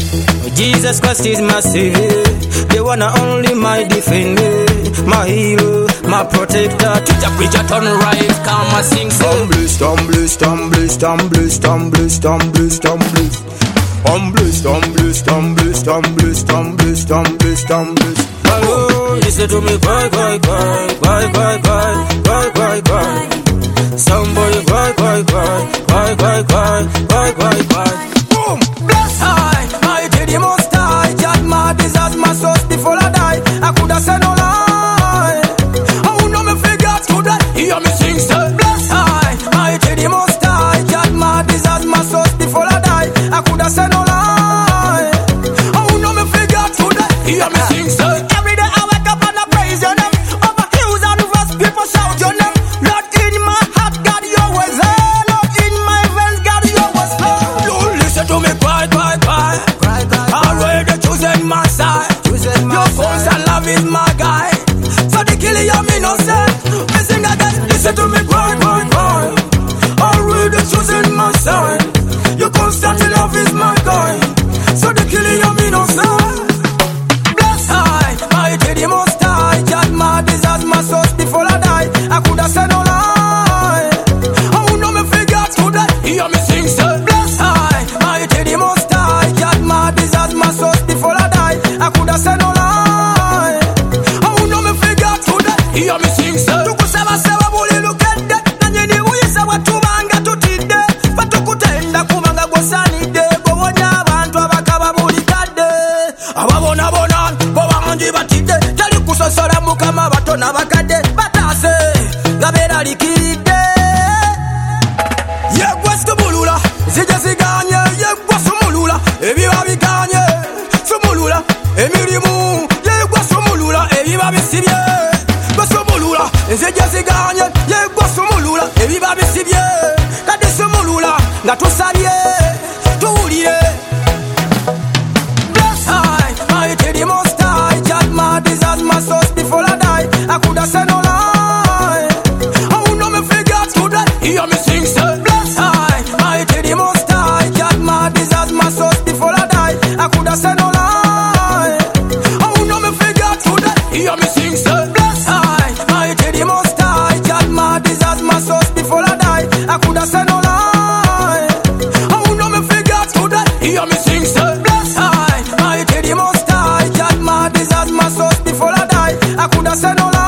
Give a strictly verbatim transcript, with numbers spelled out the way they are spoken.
Jesus Christ is my savior, the one and only my defender, my hero, my protector. Teacher, preacher, turn right, come and sing. I'm blessed, I'm blessed, I'm blessed, I'm blessed, I'm blessed, I'm blessed, I'm blessed. I'm blessed, I'm blessed, I'm blessed, I'm blessed, I'm blessed, I'm blessed, I'm blessed. Oh, listen to me, cry, cry, cry, cry, cry, cry, cry, cry, cry. Somebody cry, cry, cry, cry, cry, cry, cry, cry, cry. Boom! Bless I, mighty the most high. God, my desires, my source before I die. I could have said no lie. I would not me figure could I hear me sing, say. Bless I, mighty the most high. God, my desires, my source before I die. I could have said no lie. I would not me figure could I hear me sing, say. Every day I wake up and I praise your name. Over hills and rivers, people shout your name. Lord, in my heart, God, you always there. Lord, in my veins, God, you always flow. Lord, listen to me, cry, cry, cry. Already choosing my side. Your voice and love is my guide. So the killing you me no say. Me sing again, listen to me, cry, cry, cry. Already choosing my side. Your constant love is my guide. So the killing you me no say. Bless high, mighty the most high. God, my desires, my source before I die. I could have said no lie. I would not me figure could I hear me sing, say. Bless high, mighty the most high. God, my desires, my source before I die. I could have said no lie. I would not me figure could I hear me sing, say. Tukusaba seba buli lukende. Nanyini uyisa watubanga tutide. Fatukutenda kumanga gwasanide. Gowonya abantu abakaba buli kadde. Ababona bona bobangi batide. Tali kusosola mukama bato n'abakadde. Batase nga beeralikidde. Yegwa sumulula zije ziganye. Yegwa sumulula ebiba biganye. Sumulula emirimu. Yegwa sumulula ebiba bisibye. Gwa sumulula zije ziganye. Yegwa sumulula ebiba bisibye. Kati sumulula nga tusabye tuwulire. Bless high, mighty the most high. God, my desires, my source before I die. I could have said no lie. I would not me figure could I hear me sing, say. Bless high, mighty the most high. God, my desires, my source before I die. I could have said no lie. I would not me figure could I hear me sing, say. Bless high, mighty the most high. God, my desires, my source before I die. I could have said no lie. I would not me figure could I hear me sing, say. Bless high, mighty the most high. God, my desires, my source before I die. I could have said no lie.